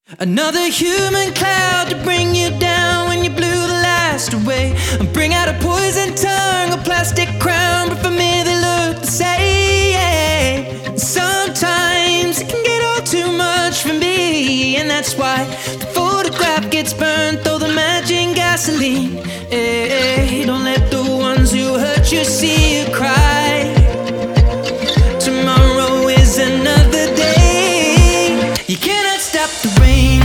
Another human cloud to bring you down when you blew the last away, and bring out a poison tongue, a plastic crown, but for me they look the same. Sometimes it can get all too much for me, and that's why the photograph gets burnt, though the matching gasoline. Don't let the ones who hurt you see you cry. Tomorrow is another day. You cannot stop the rain.